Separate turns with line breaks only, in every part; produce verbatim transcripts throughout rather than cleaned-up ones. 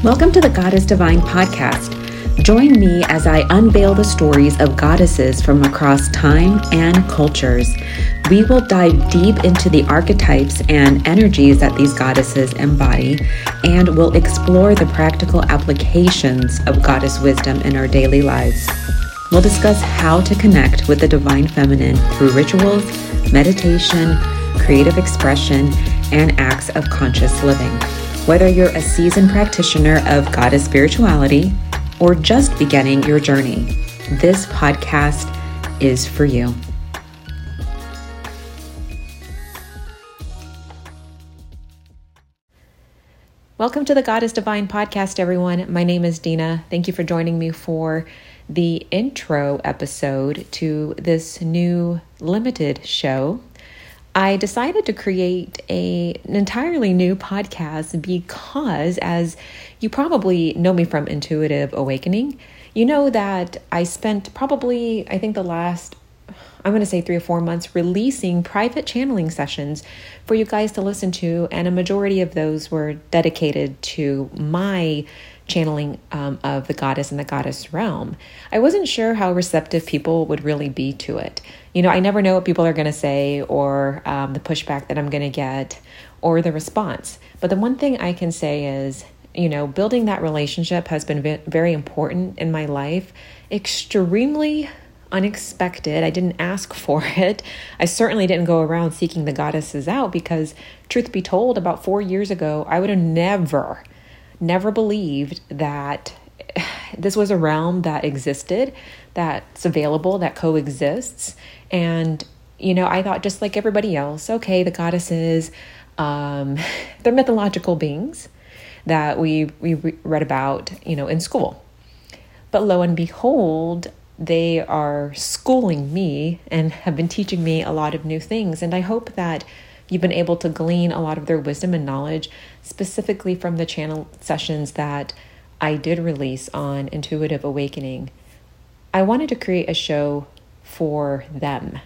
Welcome to the Goddess Divine podcast. Join me as I unveil the stories of goddesses from across time and cultures. We will dive deep into the archetypes and energies that these goddesses embody, and we'll explore the practical applications of goddess wisdom in our daily lives. We'll discuss how to connect with the divine feminine through rituals, meditation, creative expression, and acts of conscious living. Whether you're a seasoned practitioner of goddess spirituality or just beginning your journey, this podcast is for you. Welcome to the Goddess Divine podcast, everyone. My name is Dina. Thank you for joining me for the intro episode to this new limited show. I decided to create a, an entirely new podcast because, as you probably know me from Intuitive Awakening, you know that I spent probably, I think the last, I'm going to say three or four months releasing private channeling sessions for you guys to listen to, and a majority of those were dedicated to my channeling um, of the goddess and the goddess realm. I wasn't sure how receptive people would really be to it. You know, I never know what people are going to say or um, the pushback that I'm going to get or the response. But the one thing I can say is, you know, building that relationship has been ve- very important in my life. Extremely unexpected. I didn't ask for it. I certainly didn't go around seeking the goddesses out because, truth be told, about four years ago, I would have never never believed that this was a realm that existed, that's available, that coexists. And, you know, I thought just like everybody else, okay, the goddesses, um, they're mythological beings that we, we read about, you know, in school. But lo and behold, they are schooling me and have been teaching me a lot of new things. And I hope that you've been able to glean a lot of their wisdom and knowledge, specifically from the channel sessions that I did release on Intuitive Awakening. I wanted to create a show for them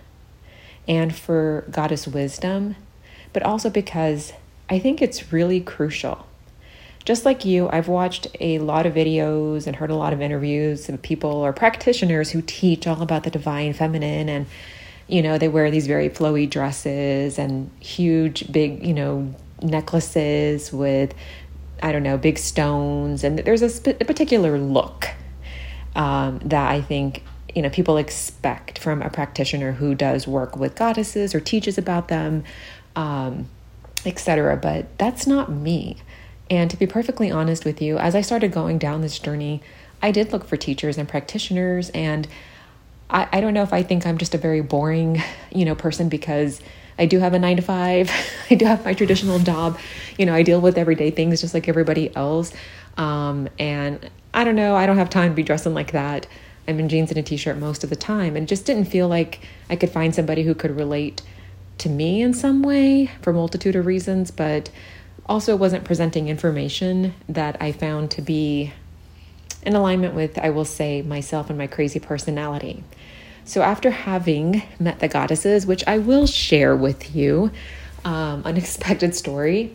and for goddess wisdom, but also because I think it's really crucial. Just like you, I've watched a lot of videos and heard a lot of interviews of people or practitioners who teach all about the divine feminine, and you know, they wear these very flowy dresses and huge, big, you know, necklaces with, I don't know, big stones. And there's a, sp- a particular look um, that I think, you know, people expect from a practitioner who does work with goddesses or teaches about them, um, et cetera. But that's not me. And to be perfectly honest with you, as I started going down this journey, I did look for teachers and practitioners, and I, I don't know if I think I'm just a very boring, you know, person because I do have a nine to five. I do have my traditional job. You know, I deal with everyday things just like everybody else. Um, and I don't know, I don't have time to be dressing like that. I'm in jeans and a t-shirt most of the time, and just didn't feel like I could find somebody who could relate to me in some way for a multitude of reasons, but also wasn't presenting information that I found to be in alignment with, I will say, myself and my crazy personality. So after having met the goddesses, which I will share with you, um, unexpected story,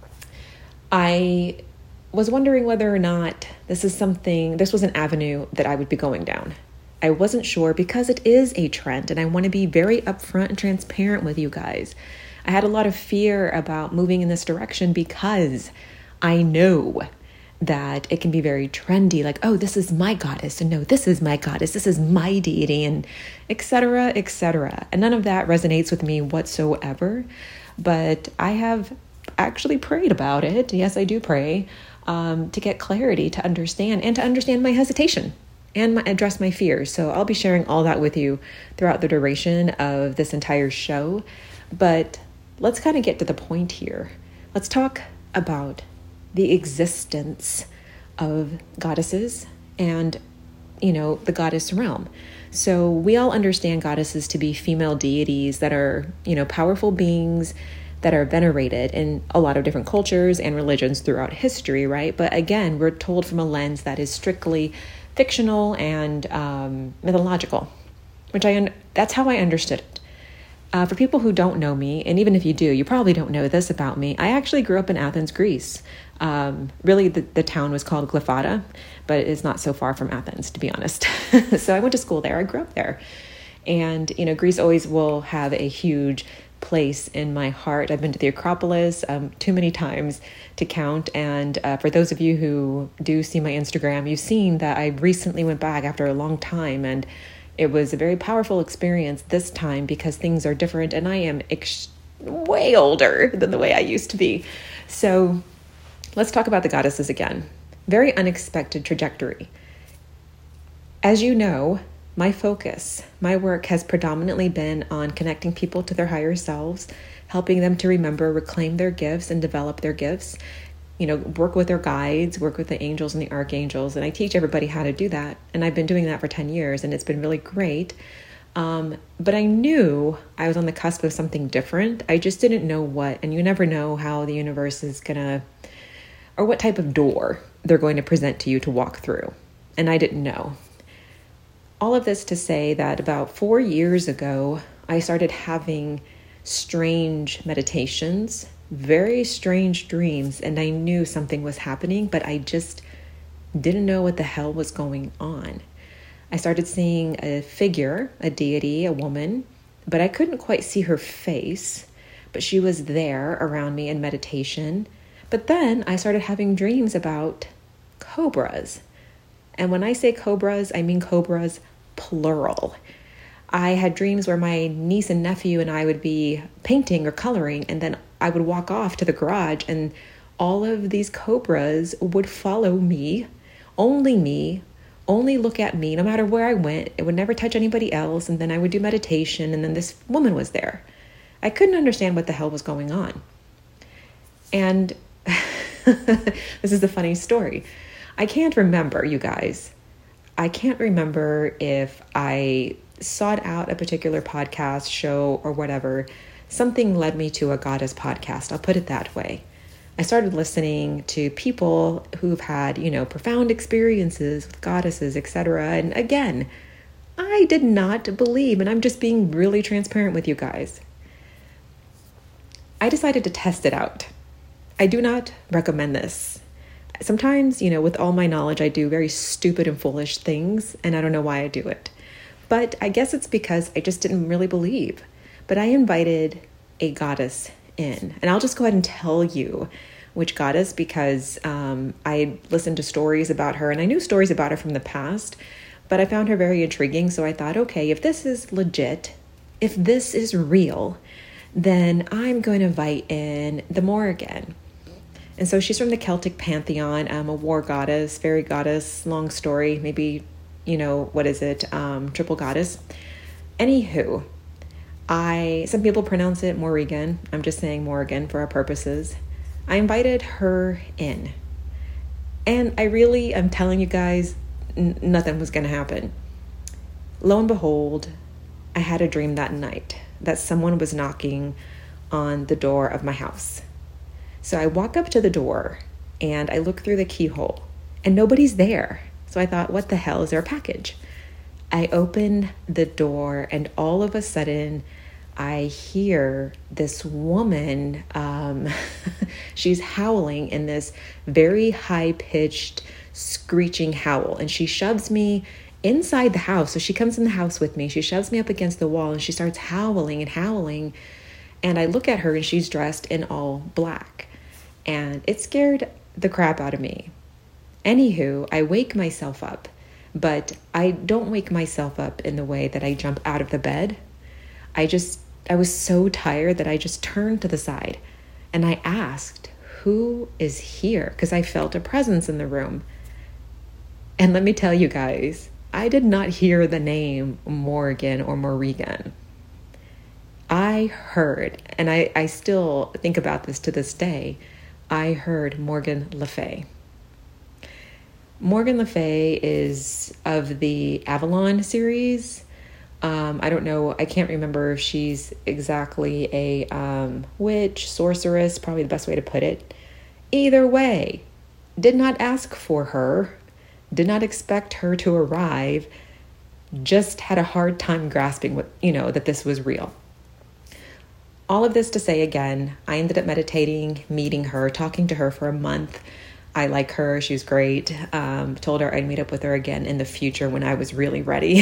I was wondering whether or not this is something, this was an avenue that I would be going down. I wasn't sure because it is a trend, and I want to be very upfront and transparent with you guys. I had a lot of fear about moving in this direction because I know that it can be very trendy, like, oh, this is my goddess, and no, this is my goddess, this is my deity, and et cetera, et cetera. And none of that resonates with me whatsoever. But I have actually prayed about it. Yes, I do pray um, to get clarity, to understand, and to understand my hesitation and my, address my fears. So I'll be sharing all that with you throughout the duration of this entire show. But let's kind of get to the point here. Let's talk about the existence of goddesses and, you know, the goddess realm. So we all understand goddesses to be female deities that are, you know, powerful beings that are venerated in a lot of different cultures and religions throughout history, right? But again, we're told from a lens that is strictly fictional and um, mythological, which I un- that's how I understood it. Uh, for people who don't know me, and even if you do, you probably don't know this about me. I actually grew up in Athens, Greece. Um, really, the, the town was called Glyphada, but it's not so far from Athens, to be honest. So I went to school there. I grew up there. And, you know, Greece always will have a huge place in my heart. I've been to the Acropolis um, too many times to count. And uh, for those of you who do see my Instagram, you've seen that I recently went back after a long time, and it was a very powerful experience this time because things are different and I am ex- way older than the way I used to be. So let's talk about the goddesses again. Very unexpected trajectory. As you know, my focus, my work has predominantly been on connecting people to their higher selves, helping them to remember, reclaim their gifts and develop their gifts. You know, work with their guides, work with the angels and the archangels. And I teach everybody how to do that. And I've been doing that for ten years and it's been really great. Um, but I knew I was on the cusp of something different. I just didn't know what. And you never know how the universe is going to, or what type of door they're going to present to you to walk through. And I didn't know. All of this to say that about four years ago, I started having strange meditations, very strange dreams, and I knew something was happening, but I just didn't know what the hell was going on. I started seeing a figure, a deity, a woman, but I couldn't quite see her face, but she was there around me in meditation. But then I started having dreams about cobras. And when I say cobras, I mean cobras plural. I had dreams where my niece and nephew and I would be painting or coloring, and then I would walk off to the garage and all of these cobras would follow me, only me, only look at me, no matter where I went. It would never touch anybody else. And then I would do meditation, and then this woman was there. I couldn't understand what the hell was going on. And this is a funny story. I can't remember, you guys. I can't remember if I sought out a particular podcast, show, or whatever. Something led me to a goddess podcast. I'll put it that way. I started listening to people who've had, you know, profound experiences with goddesses, et cetera. And again, I did not believe, and I'm just being really transparent with you guys. I decided to test it out. I do not recommend this. Sometimes, you know, with all my knowledge, I do very stupid and foolish things, and I don't know why I do it. But I guess it's because I just didn't really believe. But I invited a goddess in, and I'll just go ahead and tell you which goddess, because um, I listened to stories about her, and I knew stories about her from the past, but I found her very intriguing. So I thought, okay, if this is legit, if this is real, then I'm going to invite in the Morrigan. And so she's from the Celtic pantheon, um, a war goddess, fairy goddess, long story, maybe, you know, what is it, um, triple goddess. Anywho, I, some people pronounce it Morrigan. I'm just saying Morrigan for our purposes. I invited her in. And I really am telling you guys, n- nothing was going to happen. Lo and behold, I had a dream that night that someone was knocking on the door of my house. So I walk up to the door and I look through the keyhole and nobody's there. So I thought, what the hell, is there a package? I open the door and all of a sudden I hear this woman, um, she's howling in this very high-pitched screeching howl, and she shoves me inside the house. So she comes in the house with me, she shoves me up against the wall and she starts howling and howling. And I look at her and she's dressed in all black. And it scared the crap out of me. Anywho, I wake myself up, but I don't wake myself up in the way that I jump out of the bed. I just, I was so tired that I just turned to the side and I asked, who is here? Because I felt a presence in the room. And let me tell you guys, I did not hear the name Morrigan or Morrigan. I heard, and I, I still think about this to this day, I heard Morgan Le Fay. Morgan Le Fay is of the Avalon series. Um, I don't know, I can't remember if she's exactly a um, witch, sorceress, probably the best way to put it. Either way, did not ask for her, did not expect her to arrive, just had a hard time grasping what, you know, that this was real. all of this to say again, I ended up meditating, meeting her, talking to her for a month. I like her. She was great. Um, told her I'd meet up with her again in the future when I was really ready.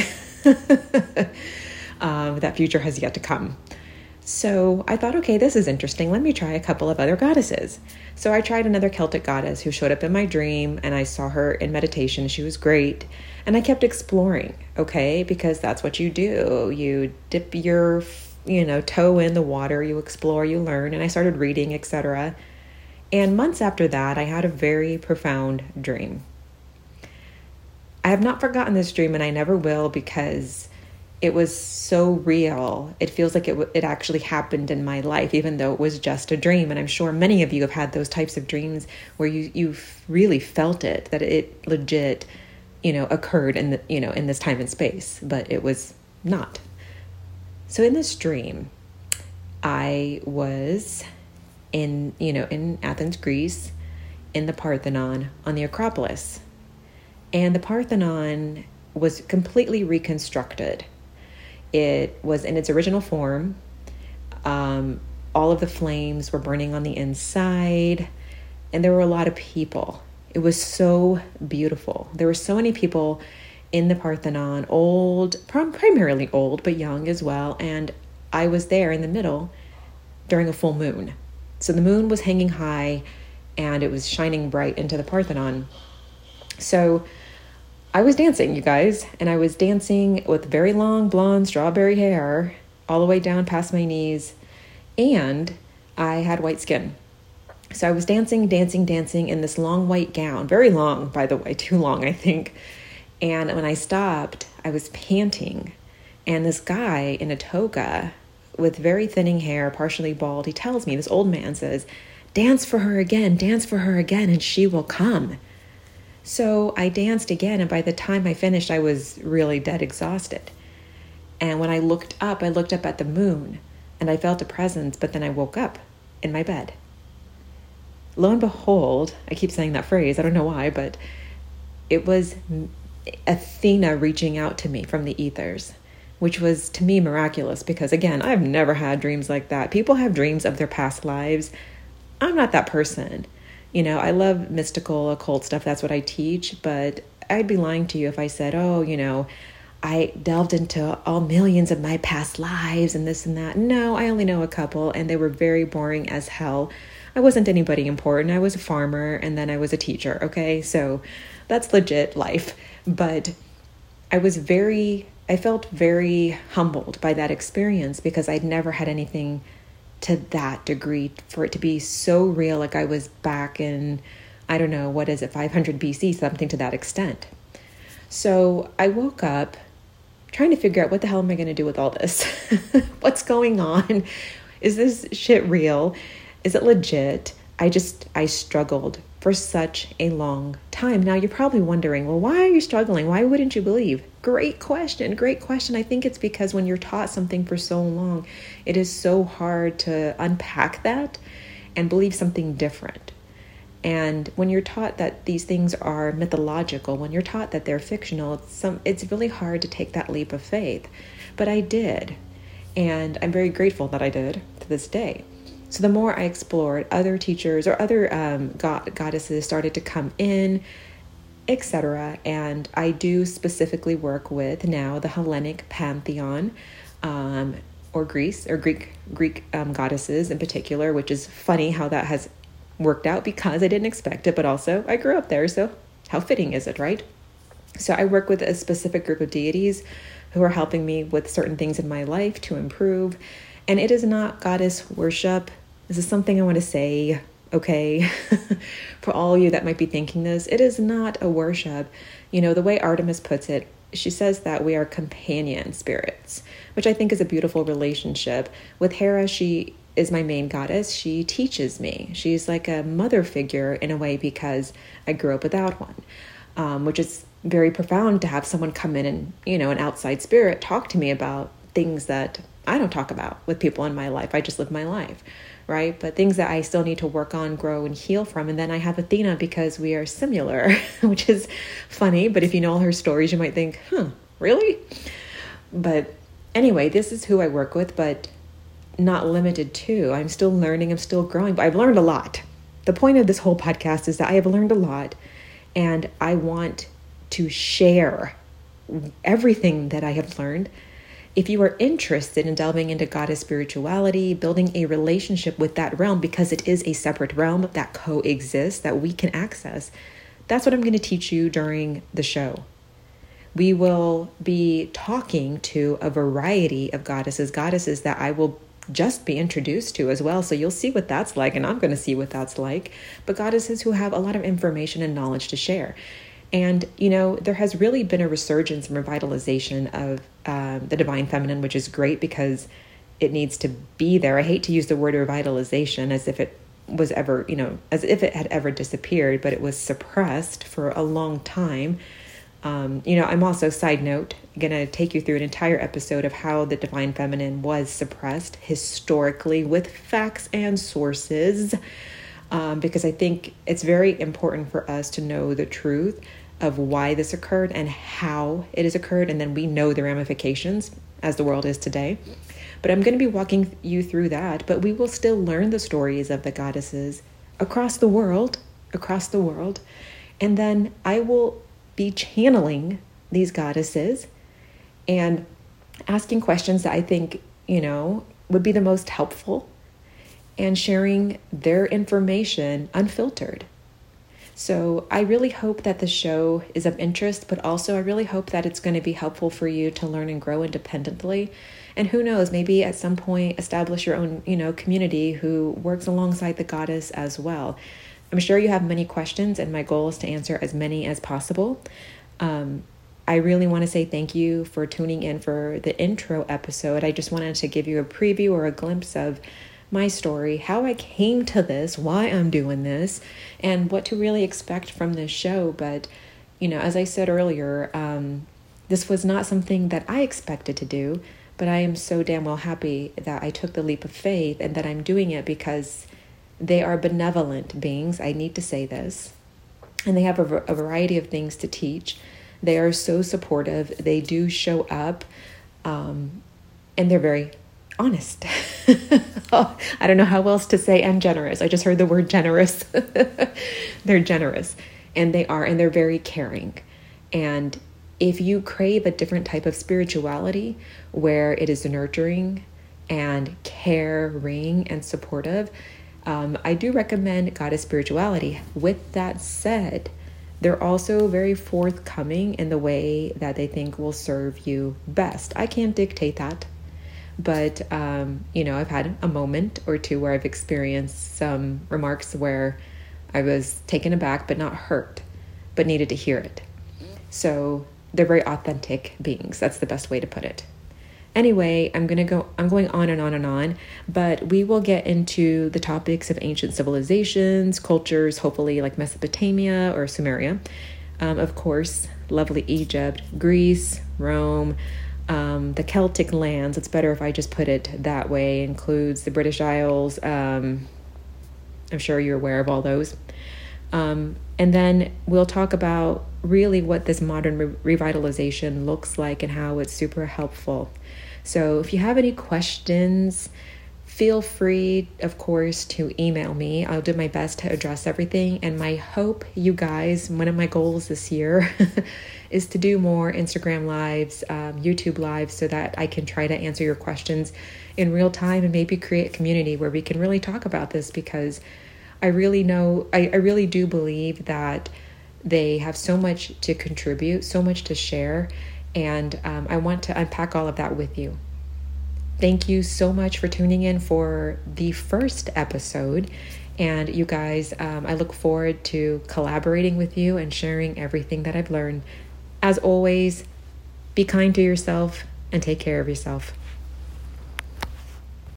um, that future has yet to come. So I thought, okay, this is interesting. Let me try a couple of other goddesses. So I tried another Celtic goddess who showed up in my dream, and I saw her in meditation. She was great. And I kept exploring, okay, because that's what you do. You dip your, you know, toe in the water, you explore, you learn. And I started reading, et cetera. And months after that, I had a very profound dream. I have not forgotten this dream, and I never will, because it was so real. It feels like it w- it actually happened in my life, even though it was just a dream. And I'm sure many of you have had those types of dreams where you you've really felt it, that it legit, you know, occurred in the, you know, in this time and space, but it was not. So in this dream, I was in, you know, in Athens, Greece, in the Parthenon on the Acropolis. And the Parthenon was completely reconstructed. It was in its original form. Um, all of the flames were burning on the inside, and there were a lot of people. It was so beautiful. There were so many people in the Parthenon, old, prim- primarily old, but young as well. And I was there in the middle during a full moon. So the moon was hanging high, and it was shining bright into the Parthenon. So I was dancing, you guys, and I was dancing with very long blonde strawberry hair all the way down past my knees, and I had white skin. So I was dancing, dancing, dancing in this long white gown, very long, by the way, too long, I think. And when I stopped, I was panting, and this guy in a toga with very thinning hair, partially bald, he tells me, this old man says, "Dance for her again, dance for her again, and she will come." So I danced again, and by the time I finished, I was really dead exhausted. And when I looked up, I looked up at the moon, and I felt a presence, but then I woke up in my bed. Lo and behold, I keep saying that phrase, I don't know why, but it was Athena reaching out to me from the ethers, which was to me miraculous because, again, I've never had dreams like that. People have dreams of their past lives. I'm not that person. You know, I love mystical, occult stuff. That's what I teach. But I'd be lying to you if I said, oh, you know, I delved into all millions of my past lives and this and that. No, I only know a couple, and they were very boring as hell. I wasn't anybody important. I was a farmer, and then I was a teacher, okay? So that's legit life. But I was very, I felt very humbled by that experience because I'd never had anything to that degree, for it to be so real, like I was back in, I don't know, what is it, five hundred B C, something to that extent. So I woke up trying to figure out, what the hell am I going to do with all this? What's going on? Is this shit real? Is it legit? I just, I struggled for such a long time. Now you're probably wondering, well, why are you struggling? Why wouldn't you believe? Great question. Great question. I think it's because when you're taught something for so long, it is so hard to unpack that and believe something different. And when you're taught that these things are mythological, when you're taught that they're fictional, it's, some, it's really hard to take that leap of faith. But I did. And I'm very grateful that I did to this day. So the more I explored, other teachers or other um, god- goddesses started to come in, et cetera. And I do specifically work with now the Hellenic pantheon, um, or Greece or Greek Greek um, goddesses in particular, which is funny how that has worked out because I didn't expect it, but also I grew up there, so how fitting is it, right? So I work with a specific group of deities who are helping me with certain things in my life to improve. And it is not goddess worship. This is something I want to say, okay, for all of you that might be thinking this. It is not a worship. You know, the way Artemis puts it, she says that we are companion spirits, which I think is a beautiful relationship. With Hera, she is my main goddess. She teaches me. She's like a mother figure in a way because I grew up without one, um, which is very profound to have someone come in and, you know, an outside spirit talk to me about things that I don't talk about with people in my life. I just live my life, right? But things that I still need to work on, grow, and heal from. And then I have Athena because we are similar, which is funny. But if you know all her stories, you might think, huh, really? But anyway, this is who I work with. But not limited to. I'm still learning, I'm still growing, but I've learned a lot. The point of this whole podcast is that I have learned a lot, and I want to share everything that I have learned. If you are interested in delving into goddess spirituality, building a relationship with that realm, because it is a separate realm that coexists, that we can access, that's what I'm going to teach you during the show. We will be talking to a variety of goddesses, goddesses that I will just be introduced to as well. So you'll see what that's like, and I'm going to see what that's like. But goddesses who have a lot of information and knowledge to share. And, you know, there has really been a resurgence and revitalization of um, the divine feminine, which is great because it needs to be there. I hate to use the word revitalization as if it was ever, you know, as if it had ever disappeared, but it was suppressed for a long time. Um, you know, I'm also, side note, going to take you through an entire episode of how the divine feminine was suppressed historically with facts and sources, um, because I think it's very important for us to know the truth of why this occurred and how it has occurred, and then we know the ramifications as the world is today. But I'm going to be walking you through that, but we will still learn the stories of the goddesses across the world, across the world, and then I will be channeling these goddesses and asking questions that I think, you know, would be the most helpful, and sharing their information unfiltered. So I really hope that the show is of interest, but also I really hope that it's going to be helpful for you to learn and grow independently. And who knows, maybe at some point establish your own, you know, community who works alongside the goddess as well. I'm sure you have many questions, and my goal is to answer as many as possible. Um, I really want to say thank you for tuning in for the intro episode. I just wanted to give you a preview or a glimpse of my story, how I came to this, why I'm doing this, and what to really expect from this show. But, you know, as I said earlier, um, this was not something that I expected to do, but I am so damn well happy that I took the leap of faith and that I'm doing it because they are benevolent beings. I need to say this. And they have a, a variety of things to teach. They are so supportive. They do show up. Um, and they're very honest. Oh, I don't know how else to say, and generous. I just heard the word generous. They're generous. And they are, and they're very caring. And if you crave a different type of spirituality where it is nurturing and caring and supportive, Um, I do recommend goddess spirituality. With that said, they're also very forthcoming in the way that they think will serve you best. I can't dictate that, but, um, you know, I've had a moment or two where I've experienced some remarks where I was taken aback, but not hurt, but needed to hear it. So they're very authentic beings. That's the best way to put it. Anyway, I'm going to go, I'm going on and on and on, but we will get into the topics of ancient civilizations, cultures, hopefully like Mesopotamia or Sumeria. Um, of course, lovely Egypt, Greece, Rome, um, the Celtic lands. It's better if I just put it that way. It includes the British Isles. Um, I'm sure you're aware of all those. Um, and then we'll talk about really what this modern re- revitalization looks like and how it's super helpful. So if you have any questions, feel free, of course, to email me. I'll do my best to address everything. And my hope, you guys, one of my goals this year is to do more Instagram lives, um, YouTube lives, so that I can try to answer your questions in real time and maybe create a community where we can really talk about this, because I really know, I, I really do believe that they have so much to contribute, so much to share, and um, I want to unpack all of that with you. Thank you so much for tuning in for the first episode, and you guys, um, I look forward to collaborating with you and sharing everything that I've learned. As always, be kind to yourself and take care of yourself.